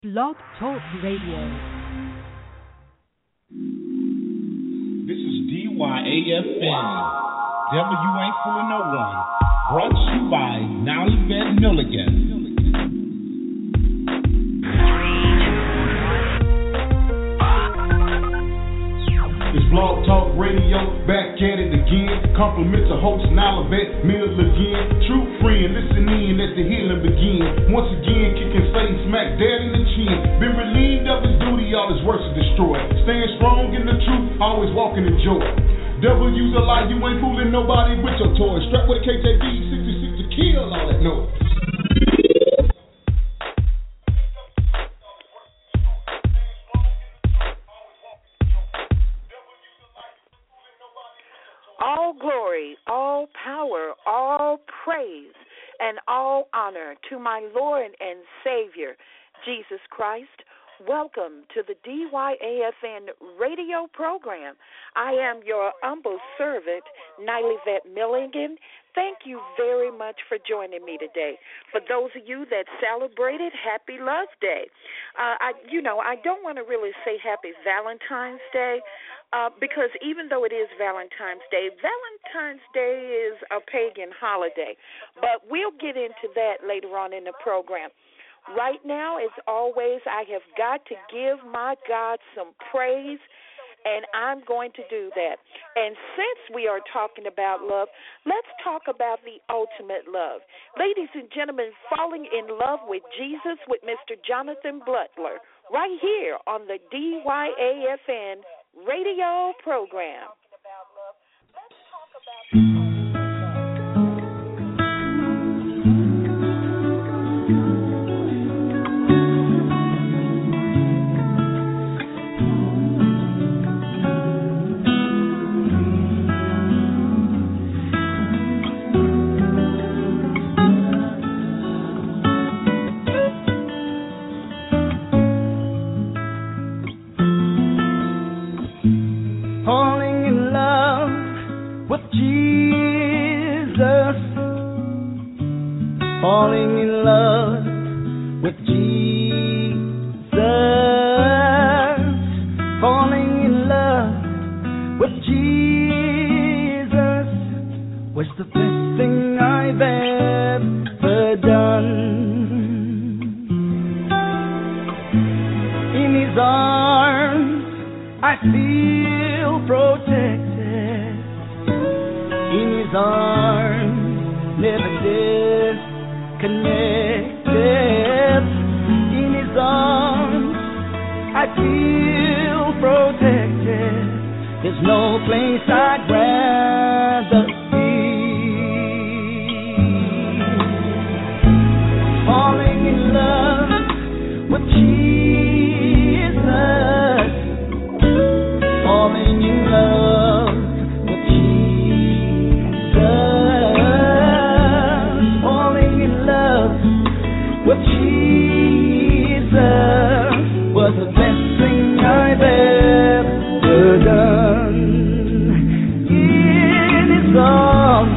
Blog Talk Radio. This is DYAFN. Devil, you ain't fooling no one. Brought to you by Nollyvet Milligan. It's Blog Talk Radio, back at it again. Compliment to host Nollyvet Milligan. True friend, listen in as the healing begin. Once again, kicking Satan smack dead in the chin. Been relieved of his duty, all his works are destroyed. Staying strong in the truth, always walking in joy. Devil use a lie, you ain't fooling nobody with your toys. Strapped with a KJV 66 to kill all that noise. All glory, all power, all praise, and all honor to my Lord and Savior, Jesus Christ. Welcome to the DYAFN radio program. I am your humble servant, Nollyvet Milligan. Thank you very much for joining me today. For those of you that celebrated, Happy Love Day. I don't want to really say Happy Valentine's Day because even though it is Valentine's Day is a pagan holiday. But we'll get into that later on in the program. Right now, as always, I have got to give my God some praise, and I'm going to do that. And since we are talking about love, let's talk about the ultimate love. Ladies and gentlemen, falling in love with Jesus with Mr. Jonathan Butler, right here on the DYAFN radio program. Falling in love with Jesus, falling in love with Jesus, falling in love with Jesus was the best thing I've ever done. In His arms I feel protected. In His arms, never disconnected. In His arms, I feel protected. There's no place I'd rather be. Falling in love with Jesus, falling in love with Jesus, falling in love with Jesus was the best thing I've ever done. In His arms,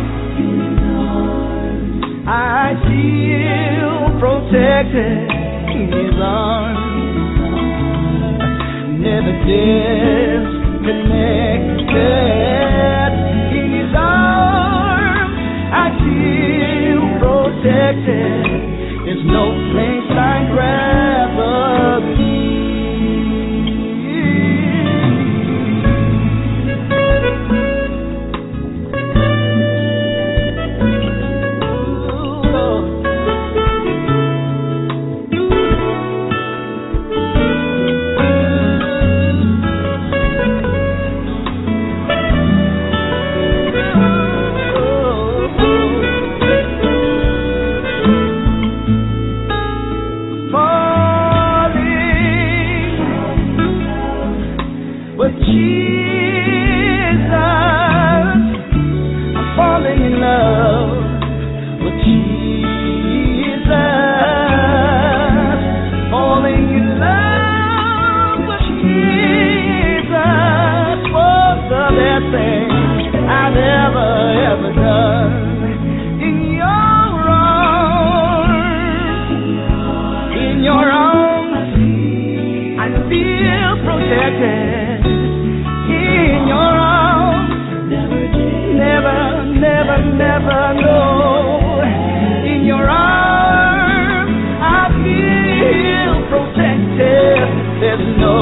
I feel protected. In His arms, never disconnected. In His arms, I feel protected. There's no place I'd rather be.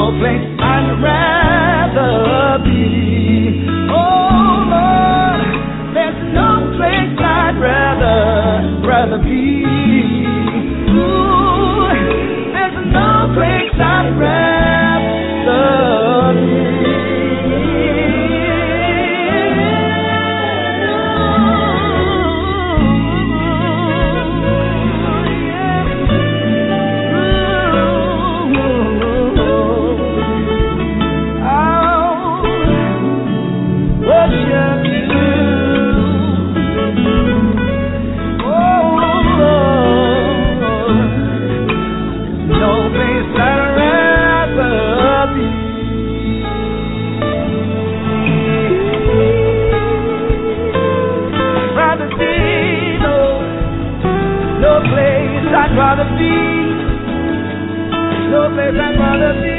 no place I'd rather be. Oh Lord, there's no place I'd rather be. Ooh, there's no place I'd rather be. I'd rather be, no place I'd rather be.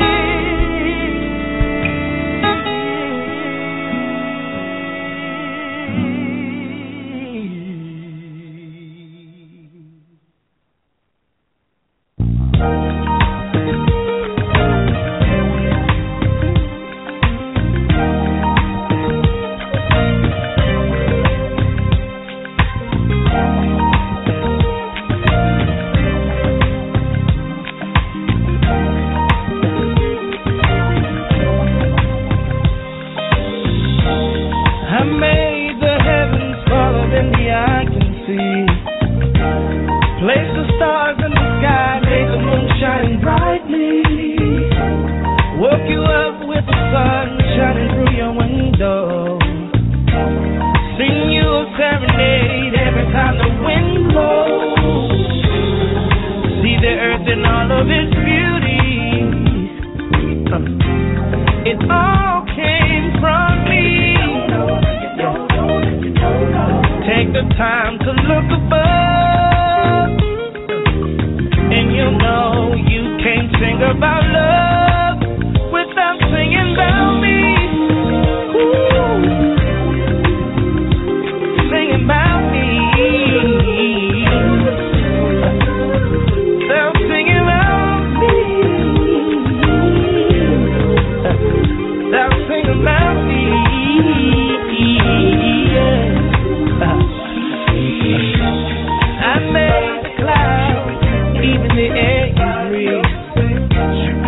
I made the clouds, even the air is real.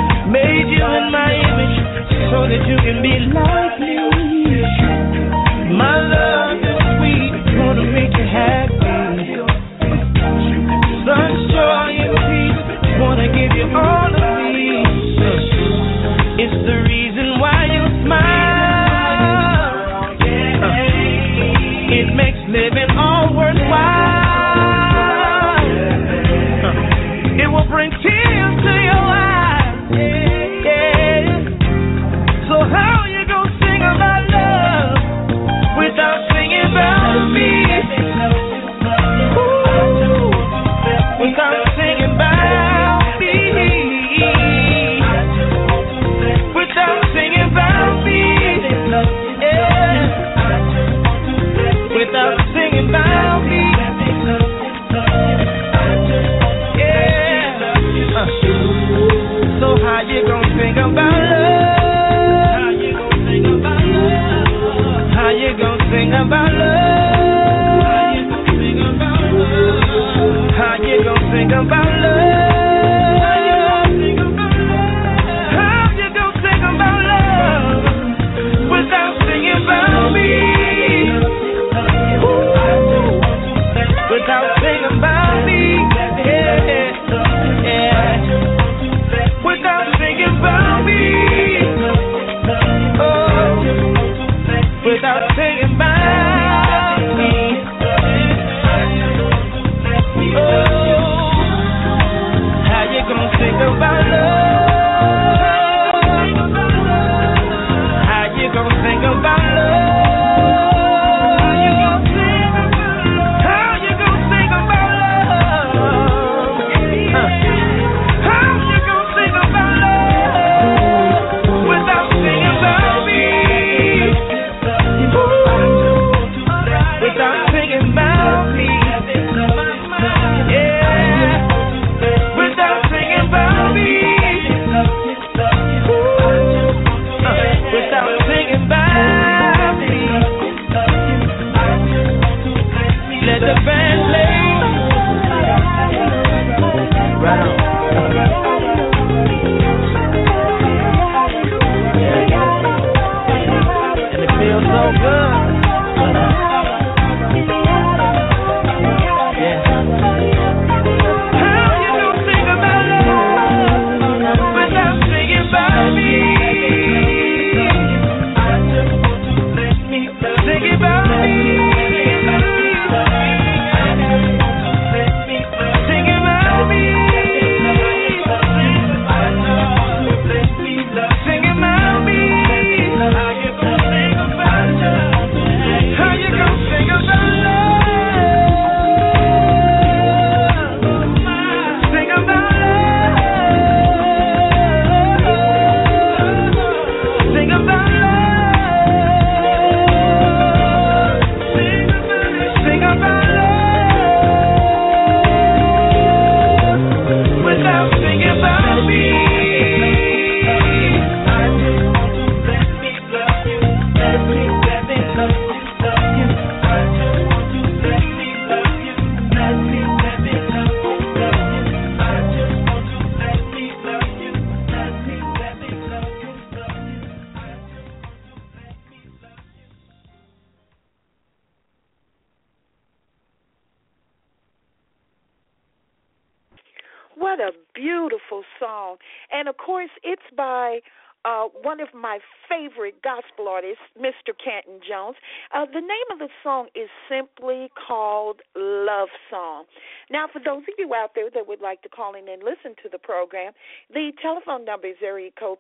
What a beautiful song. And, of course, it's by one of my favorite gospel artists, Mr. Canton Jones. The name of the song is simply called Love Song. Now, for those of you out there that would like to call in and listen to the program, the telephone number is area code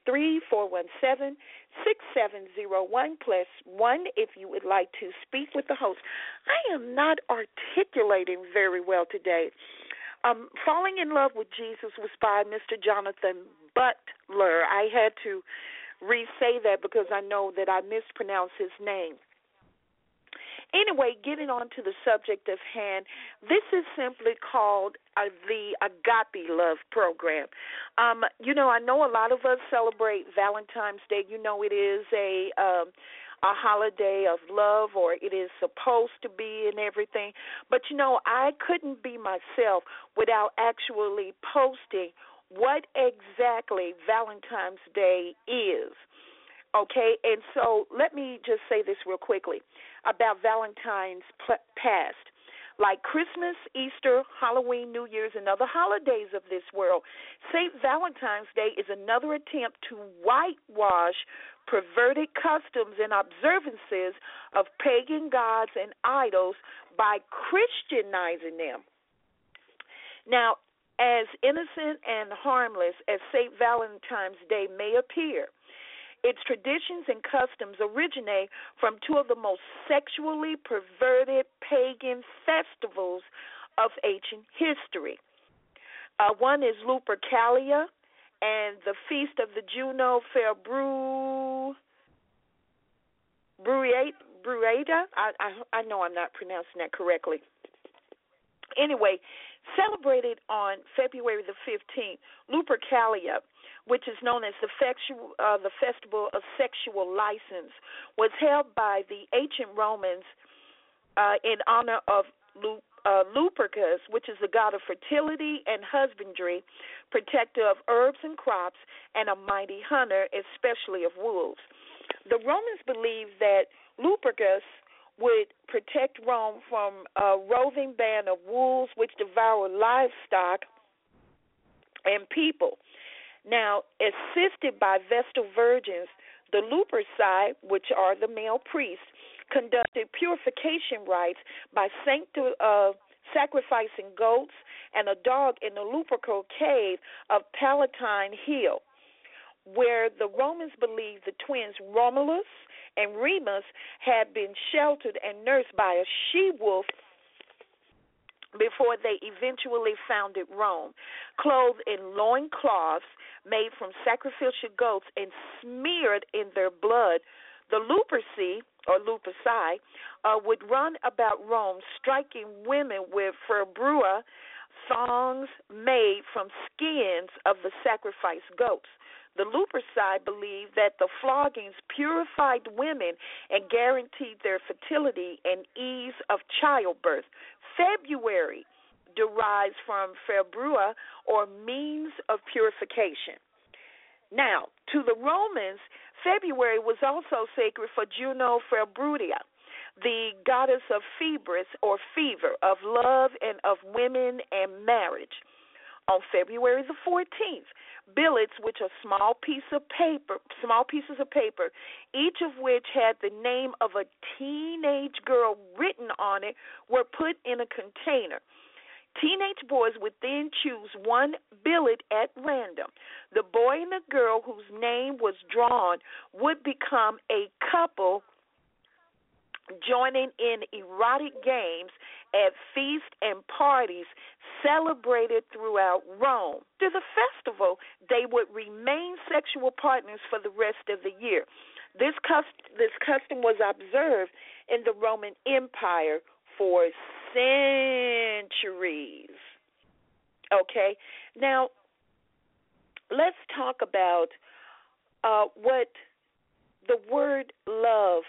323-417-6701 +1 if you would like to speak with the host. I am not articulating very well today. Falling in Love with Jesus was by Mr. Jonathan Butler. I had to re-say that because I know that I mispronounced his name. Anyway, getting on to the subject of hand, this is simply called the Agape Love Program. You know, I know a lot of us celebrate Valentine's Day. You know, it is a holiday of love, or it is supposed to be and everything. But, you know, I couldn't be myself without actually posting what exactly Valentine's Day is. Okay, and so let me just say this real quickly about Valentine's past. Like Christmas, Easter, Halloween, New Year's, and other holidays of this world, St. Valentine's Day is another attempt to whitewash perverted customs and observances of pagan gods and idols by Christianizing them. Now, as innocent and harmless as St. Valentine's Day may appear, its traditions and customs originate from two of the most sexually perverted pagan festivals of ancient history. One is Lupercalia and the Feast of the Juno Bruada. I know I'm not pronouncing that correctly. Anyway, celebrated on February the 15th, Lupercalia, which is known as the Festival of Sexual License, was held by the ancient Romans in honor of Lupercus, which is the god of fertility and husbandry, protector of herbs and crops, and a mighty hunter, especially of wolves. The Romans believed that Lupercus would protect Rome from a roving band of wolves which devoured livestock and people. Now, assisted by Vestal virgins, the Luperci, which are the male priests, conducted purification rites by sacrificing goats and a dog in the Lupercal cave of Palatine Hill, where the Romans believed the twins Romulus and Remus had been sheltered and nursed by a she-wolf before they eventually founded Rome, clothed in loincloths made from sacrificial goats and smeared in their blood. The Luperci, or Luperci, would run about Rome, striking women with furbrua, thongs made from skins of the sacrificed goats. The Luperci believed that the floggings purified women and guaranteed their fertility and ease of childbirth. February derives from furbrua, or means of purification. Now, to the Romans, February was also sacred for Juno Februtia, the goddess of Febris, or fever, of love and of women and marriage. On February the 14th, billets, which are small pieces of paper, each of which had the name of a teenage girl written on it, were put in a container. Teenage boys would then choose one billet at random. The boy and the girl whose name was drawn would become a couple, joining in erotic games at feasts and parties celebrated throughout Rome. To the festival, they would remain sexual partners for the rest of the year. This custom was observed in the Roman Empire for centuries. Okay, now let's talk about what the word love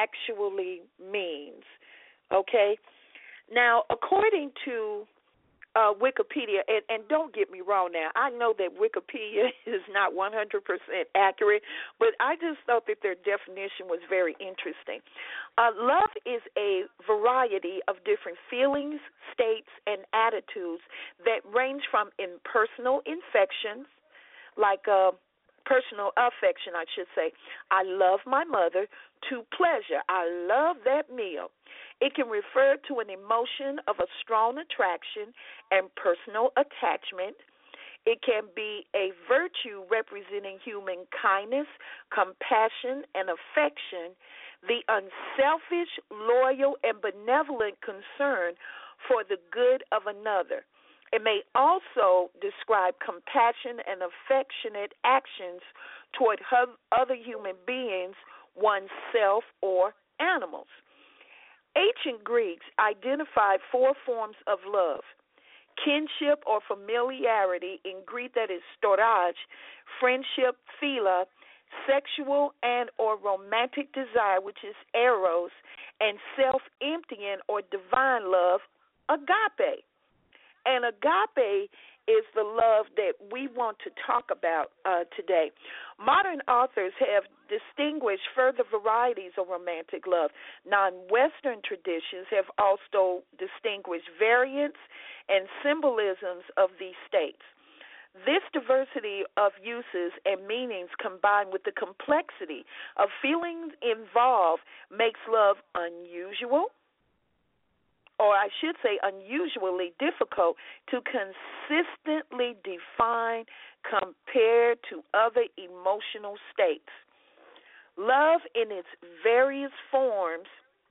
actually means. Okay, now according to Wikipedia, and don't get me wrong now, I know that Wikipedia is not 100% accurate, but I just thought that their definition was very interesting. Love is a variety of different feelings, states, and attitudes that range from impersonal affections, like personal affection, I should say. I love my mother, to pleasure. I love that meal. It can refer to an emotion of a strong attraction and personal attachment. It can be a virtue representing human kindness, compassion, and affection, the unselfish, loyal, and benevolent concern for the good of another. It may also describe compassion and affectionate actions toward other human beings, oneself, or animals. Ancient Greeks identified 4 forms of love: kinship or familiarity, in Greek that is storge, friendship, philia, sexual and or romantic desire, which is eros, and self-emptying or divine love, agape. And agape is the love that we want to talk about today. Modern authors have distinguished further varieties of romantic love. Non-Western traditions have also distinguished variants and symbolisms of these states. This diversity of uses and meanings, combined with the complexity of feelings involved, makes love unusual, or I should say unusually difficult to consistently define compared to other emotional states. Love in its various forms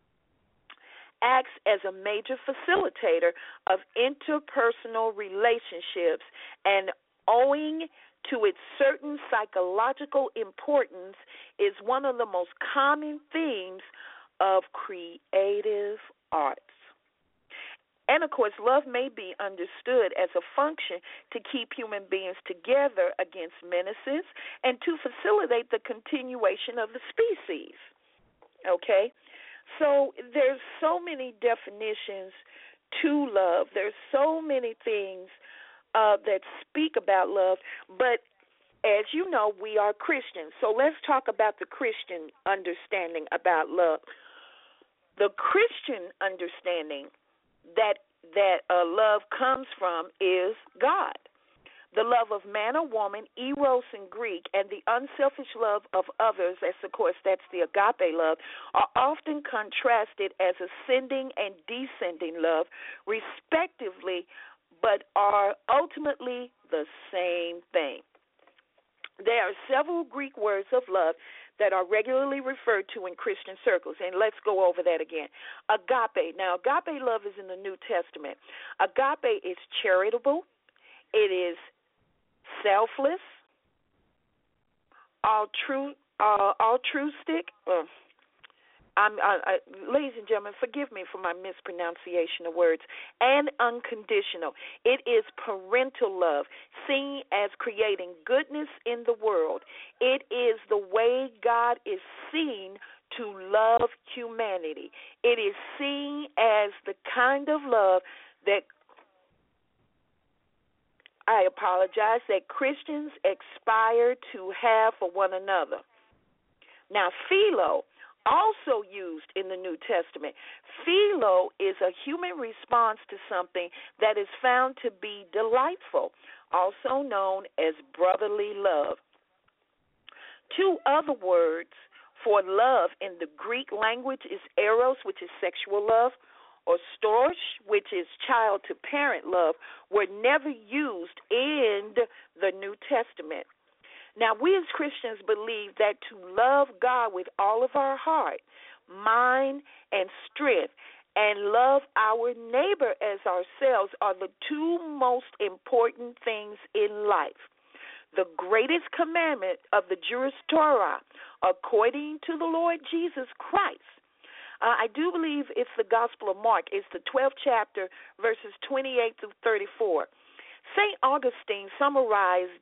acts as a major facilitator of interpersonal relationships, and owing to its certain psychological importance is one of the most common themes of creative arts. And, of course, love may be understood as a function to keep human beings together against menaces and to facilitate the continuation of the species. Okay? So there's so many definitions to love. There's so many things that speak about love. But as you know, we are Christians. So let's talk about the Christian understanding about love. The Christian understanding that love comes from is God. The love of man or woman, eros in Greek, and the unselfish love of others, that's the agape love, are often contrasted as ascending and descending love, respectively, but are ultimately the same thing. There are several Greek words of love that are regularly referred to in Christian circles, and let's go over that again. Agape. Now, agape love is in the New Testament. Agape is charitable. It is selfless, altruistic. Ladies and gentlemen, forgive me for my mispronunciation of words, and unconditional. It is parental love, seen as creating goodness in the world. It is the way God is seen to love humanity. It is seen as the kind of love that that Christians aspire to have for one another. Now, philo, also used in the New Testament. Philo is a human response to something that is found to be delightful, also known as brotherly love. 2 other words for love in the Greek language is eros, which is sexual love, or storge, which is child-to-parent love, were never used in the New Testament. Now, we as Christians believe that to love God with all of our heart, mind, and strength, and love our neighbor as ourselves are the 2 most important things in life. The greatest commandment of the Jewish Torah, according to the Lord Jesus Christ, I do believe it's the Gospel of Mark. It's the 12th chapter, verses 28 through 34. St. Augustine summarized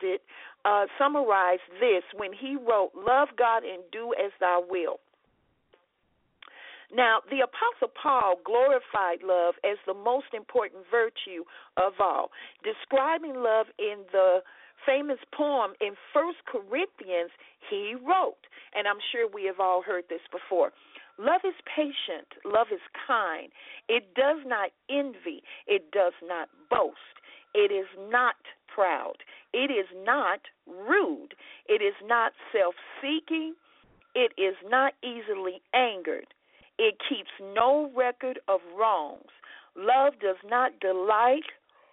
this when he wrote, "Love God and do as thou wilt." Now, the Apostle Paul glorified love as the most important virtue of all, describing love in the famous poem in 1 Corinthians he wrote, and I'm sure we have all heard this before. Love is patient. Love is kind. It does not envy. It does not boast. It is not proud. It is not rude. It is not self-seeking. It is not easily angered. It keeps no record of wrongs. Love does not delight.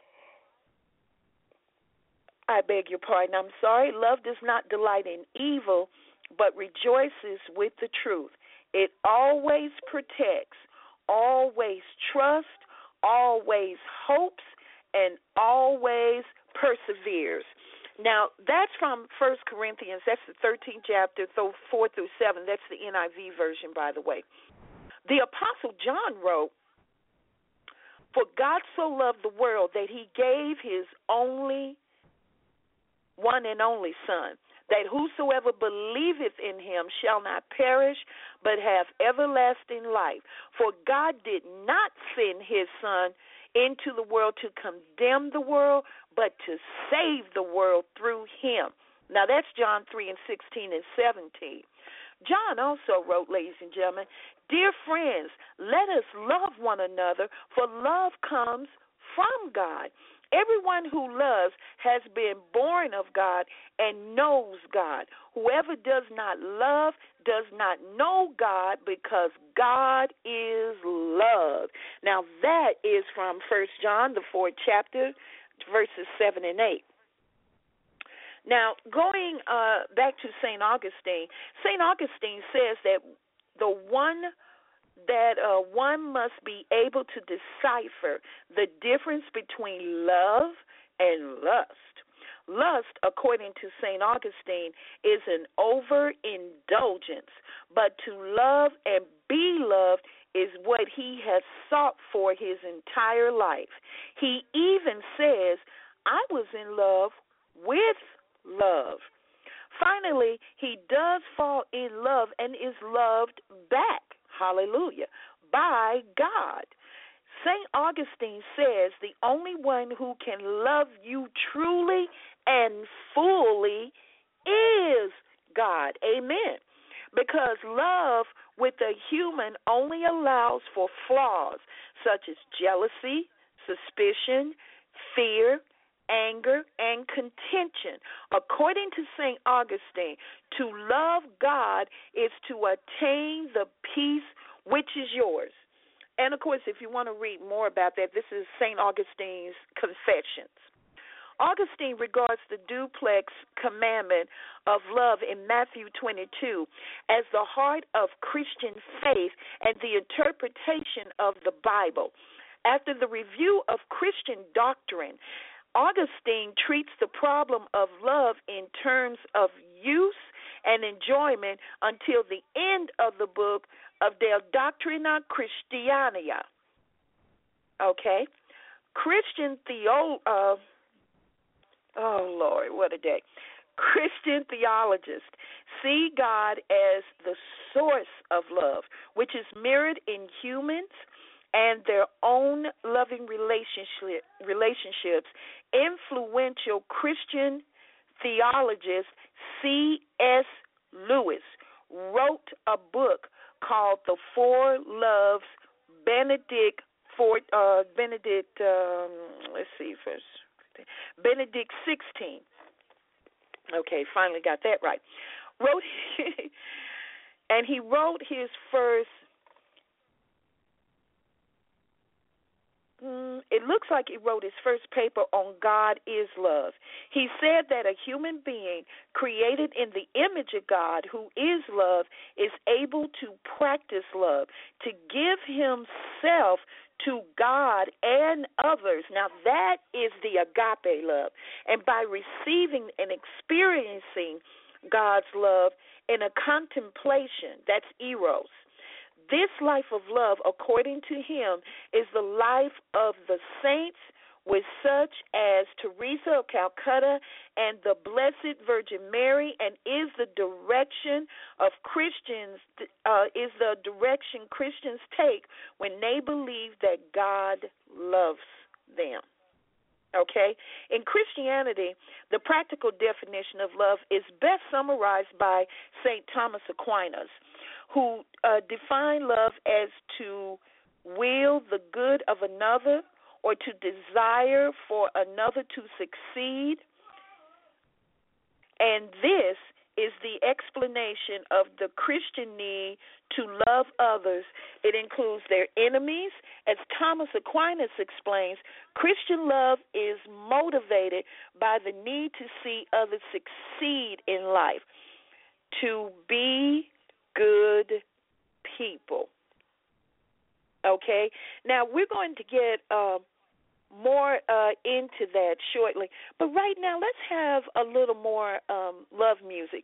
I beg your pardon. I'm sorry. Love does not delight in evil, but rejoices with the truth. It always protects, always trusts, always hopes, and always perseveres. Now, that's from 1 Corinthians. That's the 13th chapter, 4 through 7. That's the NIV version, by the way. The Apostle John wrote, "For God so loved the world that he gave his one and only Son, that whosoever believeth in him shall not perish, but have everlasting life. For God did not send his Son into the world to condemn the world, but to save the world through him." Now, that's John 3:16 and 17. John also wrote, ladies and gentlemen, "Dear friends, let us love one another, for love comes from God. Everyone who loves has been born of God and knows God. Whoever does not love does not know God, because God is love." Now, that is from 1 John, the 4th chapter, verses 7 and 8. Now, going back to St. Augustine says that one must be able to decipher the difference between love and lust. Lust, according to St. Augustine, is an overindulgence, but to love and be loved is what he has sought for his entire life. He even says, "I was in love with love." Finally, he does fall in love and is loved back, hallelujah, by God. St. Augustine says the only one who can love you truly and fully is God. Amen. Because love with a human only allows for flaws such as jealousy, suspicion, fear, anger, and contention. According to St. Augustine, to love God is to attain the peace which is yours. And, of course, if you want to read more about that, this is St. Augustine's Confessions. Augustine regards the duplex commandment of love in Matthew 22 as the heart of Christian faith and the interpretation of the Bible. After the review of Christian doctrine, Augustine treats the problem of love in terms of use and enjoyment until the end of the book of De Doctrina Christiania. Okay? Christian Christian theologists see God as the source of love, which is mirrored in humans and their own loving relationships. Influential Christian theologist C.S. Lewis wrote a book called The Four Loves, Benedict 16. Okay, finally got that right. He wrote his first. It looks like he wrote his first paper on God is love. He said that a human being created in the image of God, who is love, is able to practice love, to give himself to God and others. Now, that is the agape love. And by receiving and experiencing God's love in a contemplation, that's eros. This life of love, according to him, is the life of the saints, with such as Teresa of Calcutta and the Blessed Virgin Mary, and is the direction Christians take when they believe that God loves them. Okay? In Christianity, the practical definition of love is best summarized by St. Thomas Aquinas, who defined love as to will the good of another or to desire for another to succeed. And this is the explanation of the Christian need to love others. It includes their enemies. As Thomas Aquinas explains, Christian love is motivated by the need to see others succeed in life, to be good people. Okay? Now, we're going to get more into that shortly. But right now, let's have a little more love music.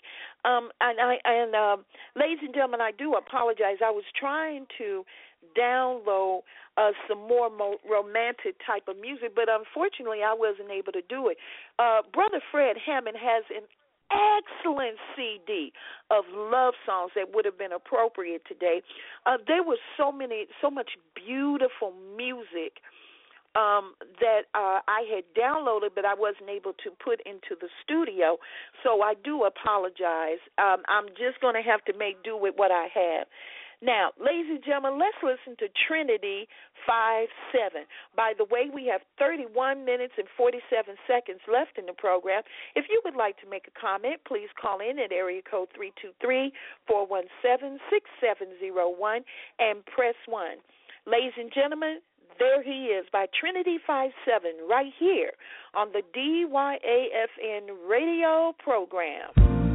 Ladies and gentlemen, I do apologize. I was trying to download some more romantic type of music, but unfortunately, I wasn't able to do it. Brother Fred Hammond has an excellent CD of love songs that would have been appropriate today. There was so much beautiful music that I had downloaded, but I wasn't able to put into the studio, so I do apologize. I'm just going to have to make do with what I have. Now, ladies and gentlemen, let's listen to Trinity 5-7. By the way, we have 31 minutes and 47 seconds left in the program. If you would like to make a comment, please call in at area code 323-417-6701 and press 1. Ladies and gentlemen, there he is by Trinity 5-7 right here on the DYAFN radio program.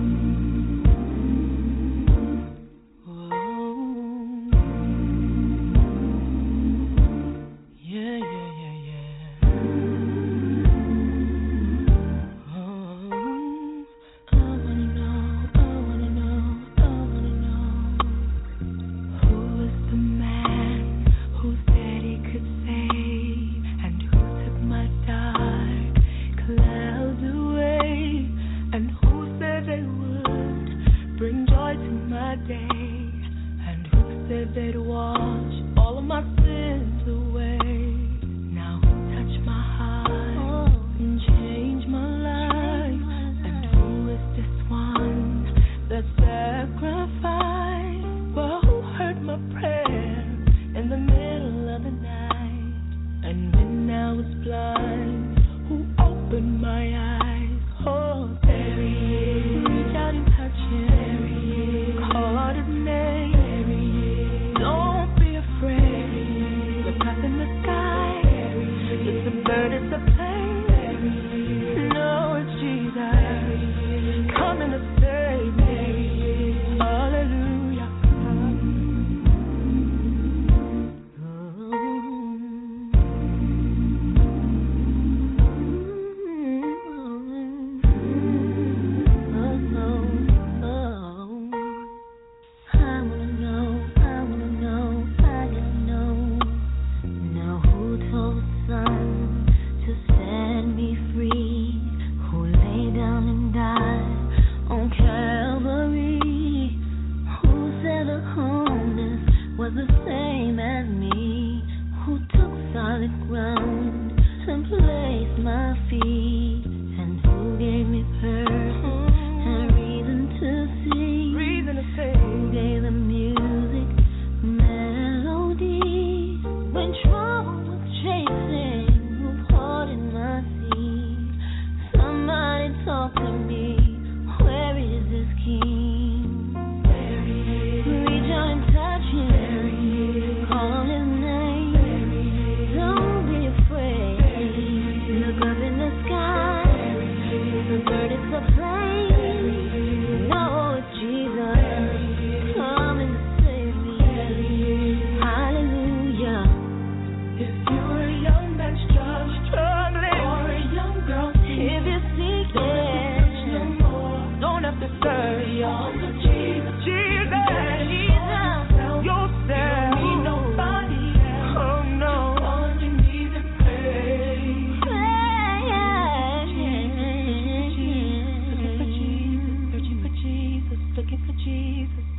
They'd wash all of my sins away. Now who touched my heart and changed my life? And who is this one that sacrificed? Well, who heard my prayer in the middle of the night? And when I was blind, who opened my eyes? Oh, there he is. Reach out and touch him. There he is. Call out his name. Bird is a plane. No, it's Jesus coming to save me. Hallelujah.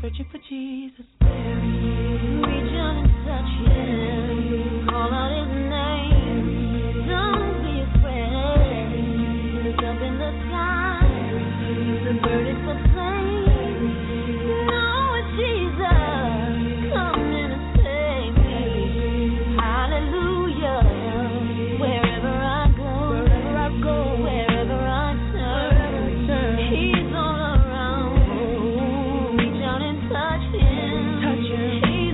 searching for Jesus. Reach out and touch him. Call out his name. Don't be afraid. Look up in the sky. The bird is the flame. Know it's Jesus. Come in and save me. Hallelujah. Wherever I go, wherever I turn, he's all around. Reach out and touch him. He's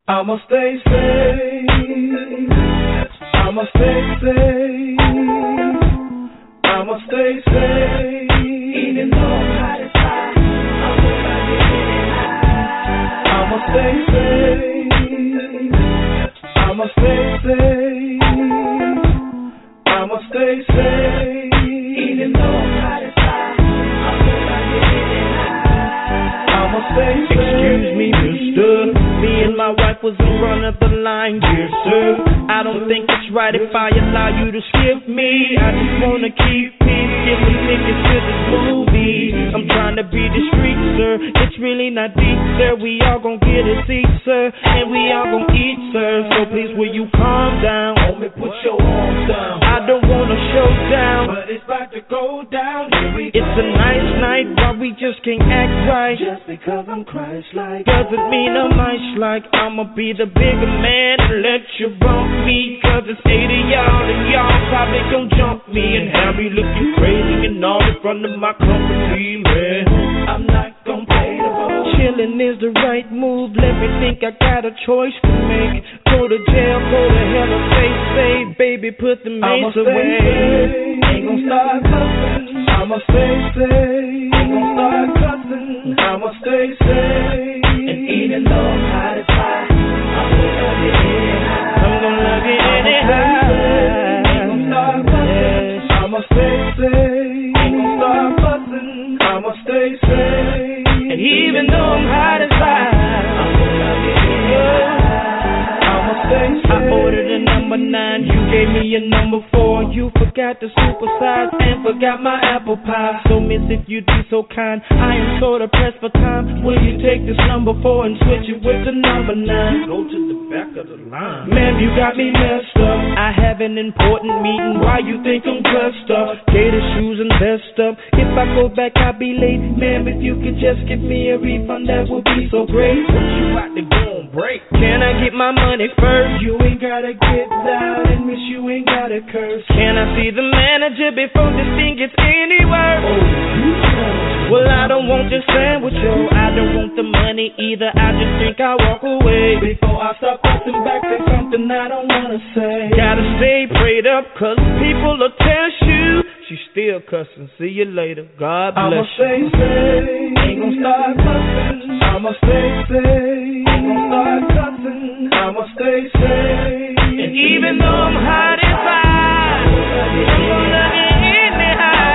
I'ma stay safe. I'ma stay safe. I'ma stay safe. Even though I'm hot as fire, I'm gonna get it high. I'ma stay safe. I'ma stay safe. I'ma stay safe. Even though I'm hot as fire, I'm gonna get it high. I'ma stay safe. Excuse me, mister. Me and my wife was in front of the line, dear sir. I don't think it's right if I allow you to skip me. I just wanna keep peace, get some tickets to this movie. I'm trying to be discreet, sir. It's really not deep, sir. We all gon' get a seat, sir, and we all gon' eat, sir. So please, will you calm down? Homie, put your arms down. I don't want a showdown, but it's about to go down. Here we it's go. a nice night, but we just can't act right. Just because I'm Christ-like doesn't mean I'm nice-like. I'ma be the bigger man and let you bump me. Cause it's 80 y'all and y'all probably gon' jump me and have me looking crazy and all in front of my company, man. I'm not gon' play the role. Chillin' is the right move. Let me think, I got a choice to make. Go to jail, go to hell or stay safe. Baby, put the mace away. Ain't gon' start cussing. I'ma stay safe. Ain't gon' start cussing. I'ma stay safe. And even though I'm hot as fire, I'm gonna love you anyhow. I'm gonna love you anyhow. Ain't gon' start cussing. I'ma stay safe. Ain't gon' start fussing. I'ma stay safe. And even though I'm hot as fire, I'm gonna love you anyhow. I'ma stay safe. I ordered a number 9, you gave me a number 4. You forgot the supersize and forgot my apple pie. So miss, if you'd be so kind, I am so pressed for time. Will you take this number 4 and switch it with the number 9? Go to the back of the line. Ma'am, you got me messed up. I have an important meeting. Why you think I'm dressed up? Gator shoes and vest up. If I go back, I'll be late. Ma'am, if you could just give me a refund, that would be so great. What you about to go on break? Can I get my money first? You ain't gotta get loud and miss, you ain't gotta curse. Can I see the manager before this thing gets any worse? Well, I don't want this sandwich, yo. I don't want the money either. I just think I'll walk away. Before I start fussing back, there's something I don't wanna say. Gotta stay prayed up, cause people will test you. She's still cussing. See you later. God bless I'ma stay safe. Ain't gon' start cussing. I'ma stay safe. Ain't gon' start cussing. I'ma stay safe. And even though I'm hot and fire, I'm gonna love you anyhow.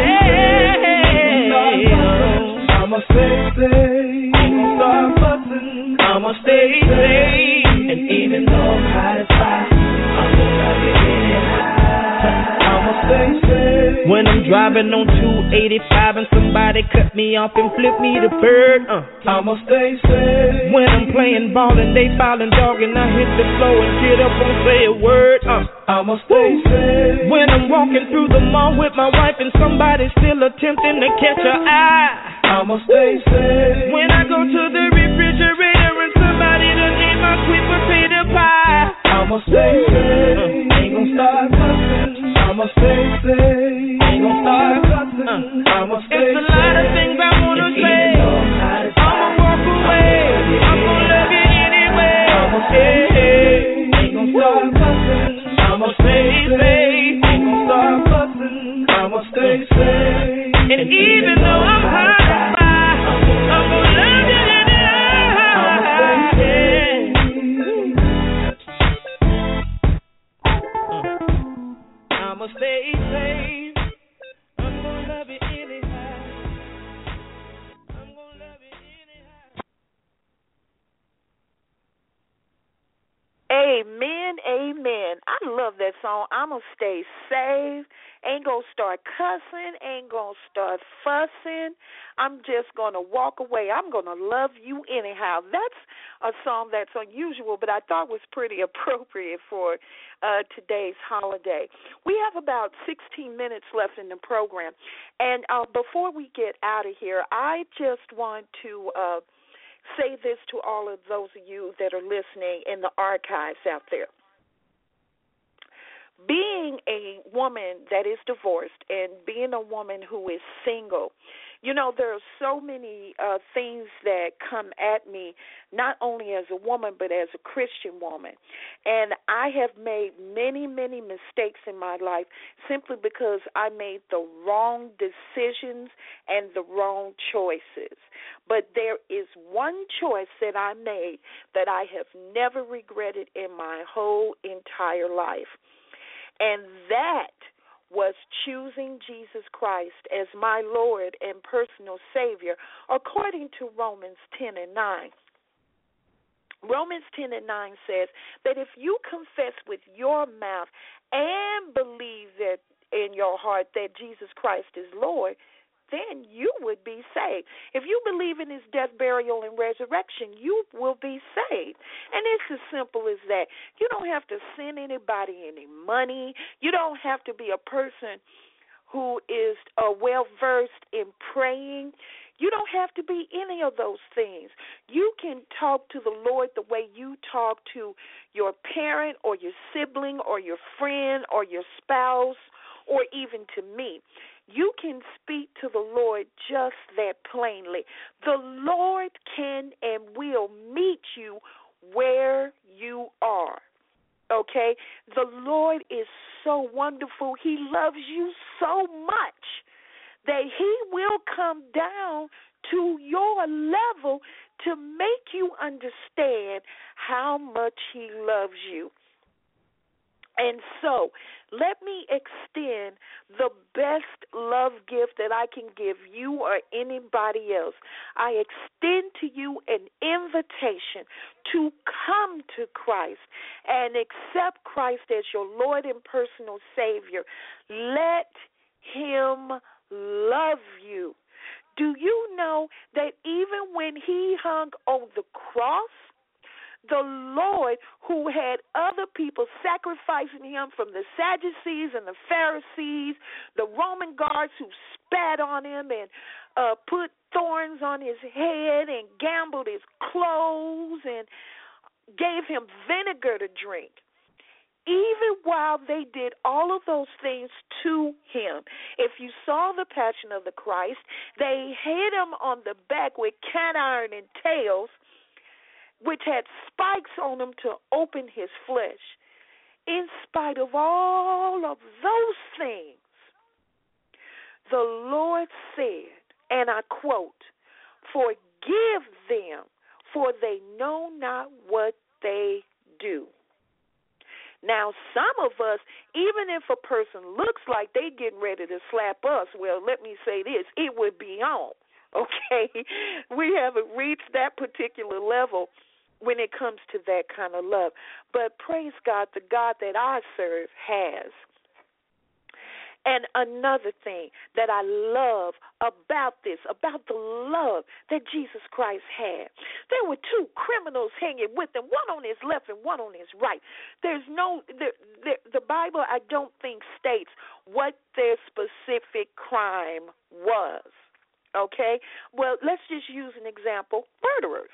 I'ma stay safe. Ain't gon' start fussing. I'ma stay safe. And even though I'm hot as fire, I'm gonna love you anyhow. I'ma stay safe. When I'm driving on 285 and somebody cut me off and flip me the bird, I'ma stay safe. When I'm playing ball and they fouling dog and I hit the floor and get up and say a word, I'ma stay safe. When I'm walking through the mall with my wife and somebody's still attempting to catch her eye, I'ma stay safe. When I go to the refrigerator and somebody done ate my sweet potato pie, I'ma stay safe. Ain't gon' start cussing. I'ma stay safe. Ain't gon' start cussing. I'ma stay safe. It's a lot of things I wanna say. I'ma walk away. I'm gonna love you anyway. I'ma stay safe. Ain't gon' start cussing. I'ma stay safe. Ain't gon' start fussing. I'ma stay safe. And even though I'm hot as fire, I'm gonna love you anyhow. I'ma stay safe. I'ma stay safe. I'm gonna love you anyhow. I'm gonna love you anyhow. Amen, amen. I love that song. I'ma stay safe. Ain't gonna start cussing. Ain't gonna start fussing. I'm just gonna walk away. I'm gonna love you anyhow. That's a song that's unusual, but I thought was pretty appropriate for today's holiday. We have about 16 minutes left in the program, and before we get out of here, I just want to say this to all of those of you that are listening in the archives out there. Being a woman that is divorced and being a woman who is single, You know, there are so many things that come at me, not only as a woman, but as a Christian woman. And I have made many, many mistakes in my life simply because I made the wrong decisions and the wrong choices. But there is one choice that I made that I have never regretted in my whole entire life. And that was choosing Jesus Christ as my Lord and personal Savior, according to Romans 10:9. Romans 10:9 says that if you confess with your mouth and believe that in your heart that Jesus Christ is Lord, then you would be saved. If you believe in his death, burial, and resurrection, you will be saved. And it's as simple as that. You don't have to send anybody any money. You don't have to be a person who is well-versed in praying. You don't have to be any of those things. You can talk to the Lord the way you talk to your parent or your sibling or your friend or your spouse or even to me. You can speak to the Lord just that plainly. The Lord can and will meet you where you are. Okay? The Lord is so wonderful. He loves you so much that he will come down to your level to make you understand how much he loves you. And so, let me extend the best love gift that I can give you or anybody else. I extend to you an invitation to come to Christ and accept Christ as your Lord and personal Savior. Let him love you. Do you know that even when he hung on the cross, the Lord, who had other people sacrificing him from the Sadducees and the Pharisees, the Roman guards who spat on him and put thorns on his head and gambled his clothes and gave him vinegar to drink. Even while they did all of those things to him, if you saw the Passion of the Christ, they hit him on the back with cat iron and tails, which had spikes on them to open his flesh. In spite of all of those things, the Lord said, and I quote, "Forgive them, for they know not what they do." Now, some of us, even if a person looks like they're getting ready to slap us, well, let me say this, it would be on, okay? We haven't reached that particular level when it comes to that kind of love. But praise God, the God that I serve has. And another thing that I love about this, about the love that Jesus Christ had, there were two criminals hanging with him, one on his left and one on his right. The Bible, I don't think, states what their specific crime was, okay? Well, let's just use an example, murderers.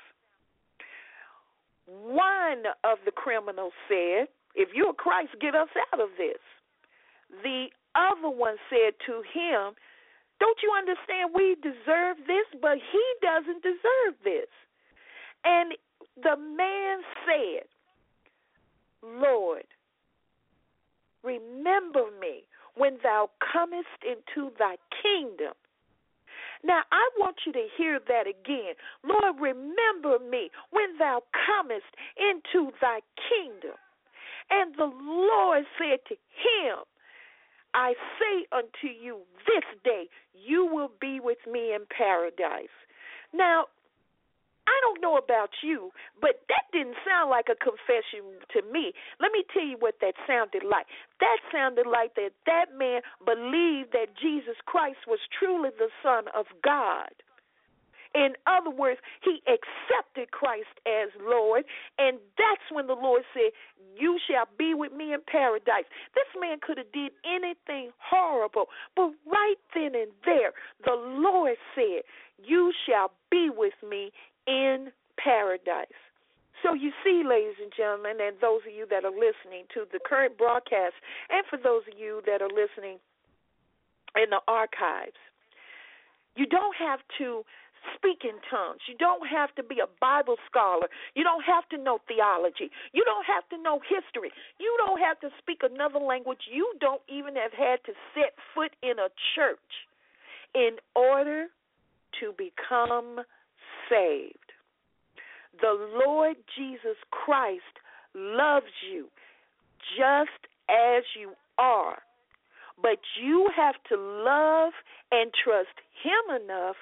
One of the criminals said, "If you're Christ, get us out of this." The other one said to him, "Don't you understand we deserve this, but he doesn't deserve this?" And the man said, "Lord, remember me when thou comest into thy kingdom." Now, I want you to hear that again. Lord, remember me when thou comest into thy kingdom. And the Lord said to him, "I say unto you this day, you will be with me in paradise." Now, I don't know about you, but that didn't sound like a confession to me. Let me tell you what that sounded like. That sounded like that man believed that Jesus Christ was truly the Son of God. In other words, he accepted Christ as Lord, and that's when the Lord said, "You shall be with me in paradise." This man could have did anything horrible, but right then and there, the Lord said, "You shall be with me in paradise." So you see, ladies and gentlemen, and those of you that are listening to the current broadcast, and for those of you that are listening in the archives, You don't have to speak in tongues. You don't have to be a Bible scholar. You don't have to know theology. You don't have to know history. You don't have to speak another language. You don't even have had to set foot in a church in order to become saved. The Lord Jesus Christ loves you just as you are, but you have to love and trust Him enough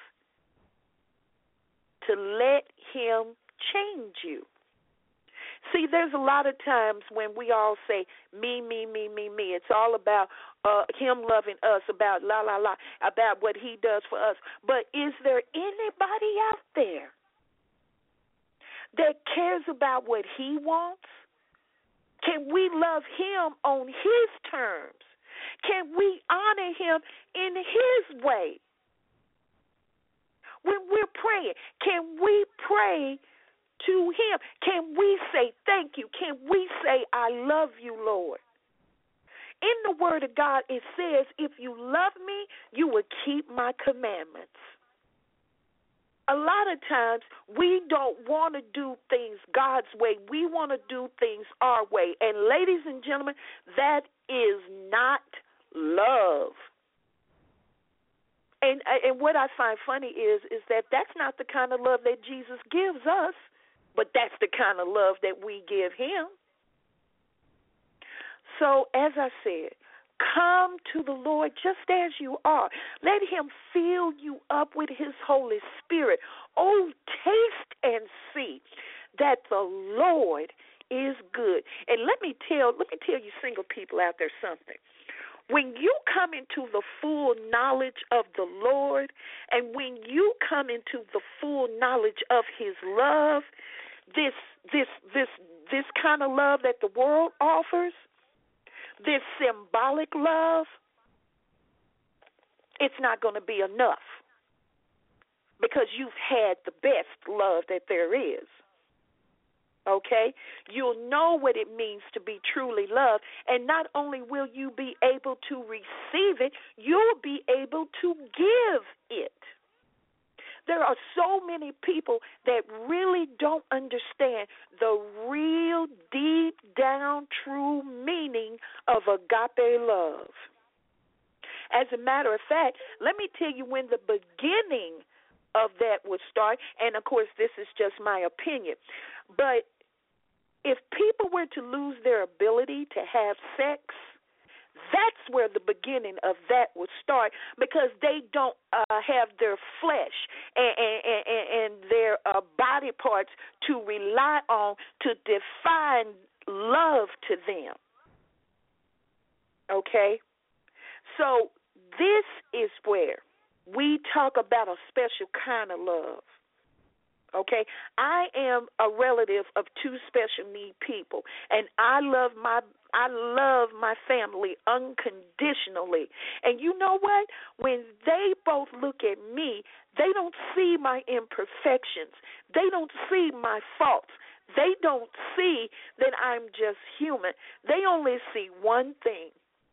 to let Him change you. See, there's a lot of times when we all say, me, me, me, me, me. It's all about Him loving us, about la, la, la, about what He does for us. But is there anybody out there that cares about what He wants? Can we love Him on His terms? Can we honor Him in His way? When we're praying, can we pray to Him? Can we say thank you? Can we say I love you, Lord? In the Word of God, it says, if you love me, you will keep my commandments. A lot of times, we don't want to do things God's way. We want to do things our way. And ladies and gentlemen, that is not love. And what I find funny is that that's not the kind of love that Jesus gives us, but that's the kind of love that we give Him. So, as I said, come to the Lord just as you are. Let Him fill you up with His Holy Spirit. Oh, taste and see that the Lord is good. And let me tell you single people out there something. When you come into the full knowledge of the Lord, and when you come into the full knowledge of His love, this kind of love that the world offers, this symbolic love, it's not going to be enough, because you've had the best love that there is. Okay? You'll know what it means to be truly loved, and not only will you be able to receive it, you'll be able to give it. There are so many people that really don't understand the real, deep down, true meaning of agape love. As a matter of fact, let me tell you when the beginning of that would start, and of course this is just my opinion, but if people were to lose their ability to have sex, that's where the beginning of that would start, because they don't have their flesh and their body parts to rely on to define love to them. Okay? So this is where we talk about a special kind of love. Okay, I am a relative of two special need people, and I love my family unconditionally. And you know what? When they both look at me, they don't see my imperfections. They don't see my faults. They don't see that I'm just human. They only see one thing.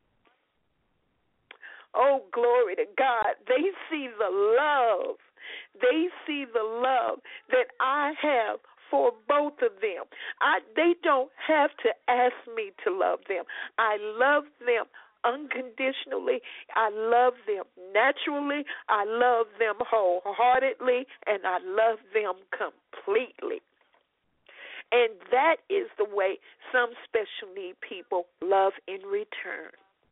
Oh, glory to God. They see the love. They see the love that I have for both of them. They don't have to ask me to love them. I love them unconditionally. I love them naturally. I love them wholeheartedly, and I love them completely. And that is the way some special need people love in return.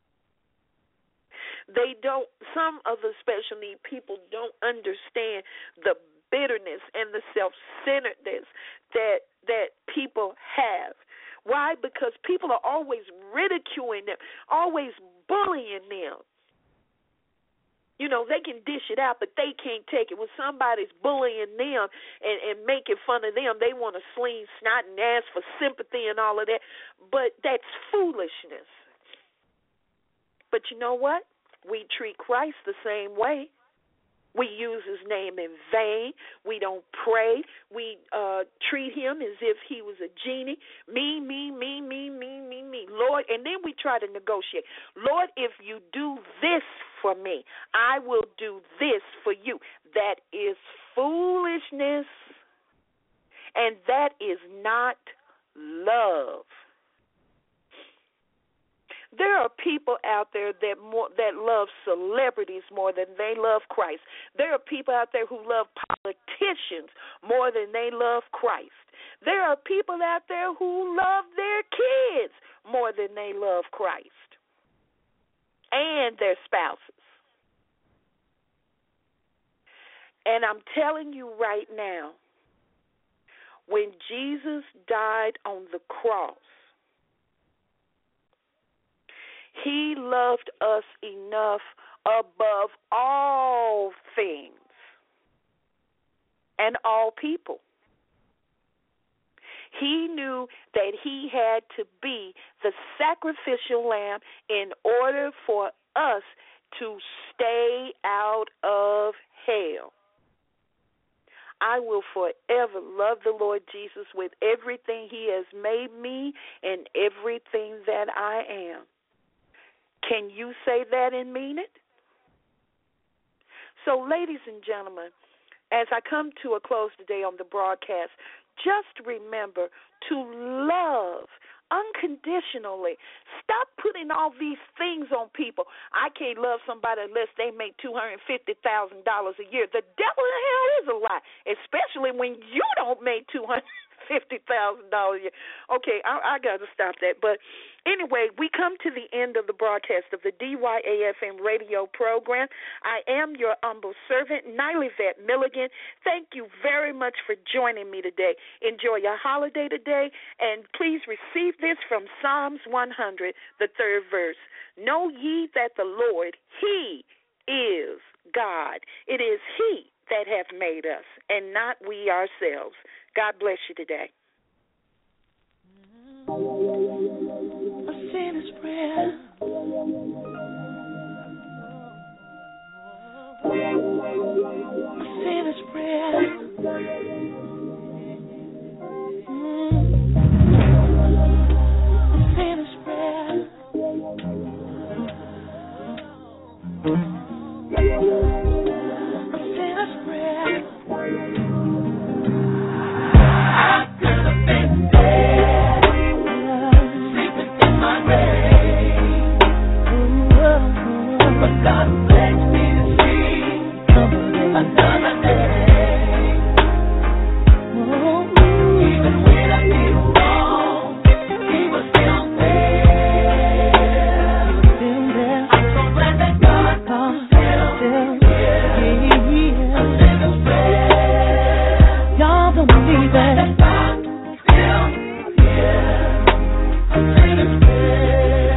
Some of the special need people don't understand the bitterness and the self-centeredness that people have. Why? Because people are always ridiculing them, always bullying them. You know, they can dish it out, but they can't take it. When somebody's bullying them and making fun of them, they want to sling snot and ask for sympathy and all of that. But that's foolishness. But you know what? We treat Christ the same way. We use His name in vain. We don't pray. We treat Him as if He was a genie. Me, me, me, me, me, me, me. Lord, and then we try to negotiate. Lord, if you do this for me. I will do this for you. That is foolishness, and that is not love. There are people out there that love celebrities more than they love Christ. There are people out there who love politicians more than they love Christ. There are people out there who love their kids more than they love Christ and their spouses. And I'm telling you right now, when Jesus died on the cross, he loved us enough above all things and all people. He knew that he had to be the sacrificial lamb in order for us to stay out of hell. I will forever love the Lord Jesus with everything he has made me and everything that I am. Can you say that and mean it? So, ladies and gentlemen, as I come to a close today on the broadcast, just remember to love unconditionally. Stop putting all these things on people. I can't love somebody unless they make $250,000 a year. The devil in hell is a lie, especially when you don't make $250,000 a year. Okay, I got to stop that. But anyway, we come to the end of the broadcast of the DYAFM radio program. I am your humble servant, Nilevette Milligan. Thank you very much for joining me today. Enjoy your holiday today, and please receive this from Psalms 100, the 3rd verse. Know ye that the Lord, he is God. It is he that hath made us, and not we ourselves. God bless you today. A sinner's prayer. A sinner's prayer. A sinner's prayer. A sinner's prayer. God bless me to see another day. Even when I did wrong, he was still there. I'm so glad that God still here. A sinner's prayer. Y'all don't believe that. God still here. A sinner's prayer.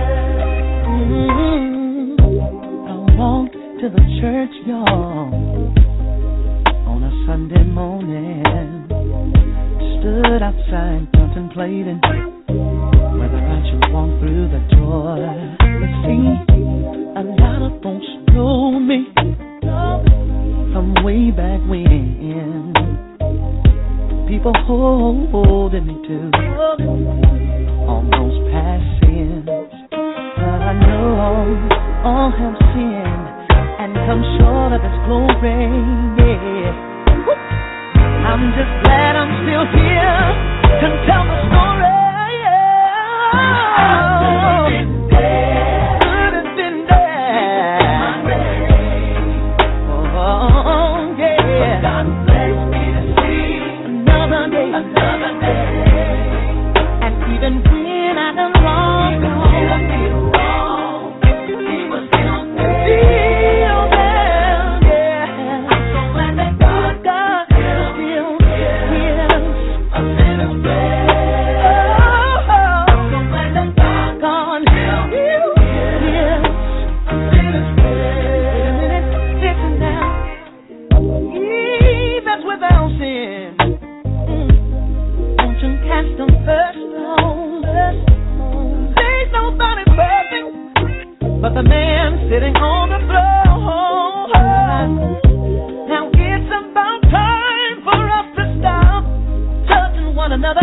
To the church, y'all, on a Sunday morning, stood outside contemplating whether I should walk through the door. You see, a lot of folks know me from way back when. People holding me to almost past sins, but I know all have sinned and come short of His glory, yeah. I'm just glad I'm still here to tell the story, yeah. Could have been there. Oh, yeah. But God bless me to see another day. And even when I done wrong, He was still there. But the man sitting on the throne. Now it's about time for us to stop judging one another.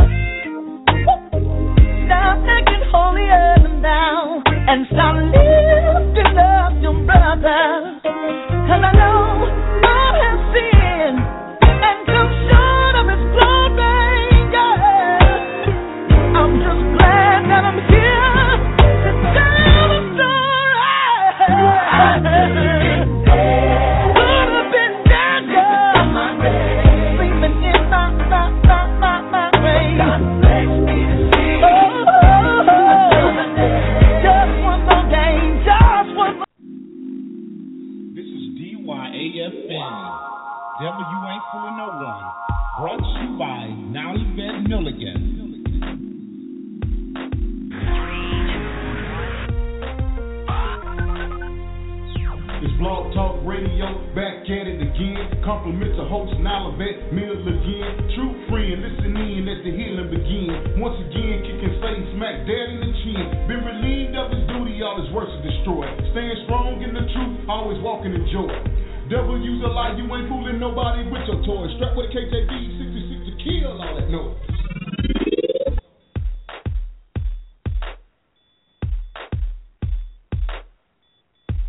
Stop acting holier than thou, and stop lifting up your brother. Devil, you ain't fooling no one. Brought to you by Now Yvette Milligan. It's Blog Talk Radio, back at it again. Compliments of host Nalavet Mill again. True friend, listen in as the healing begin. Once again, kicking Satan smack dead in the chin. Been relieved of his duty, all his works are destroyed. Staying strong in the truth, always walking in joy. Devil use a lie, you ain't fooling nobody with your toys. Strapped with a KJV 66 to kill all that noise.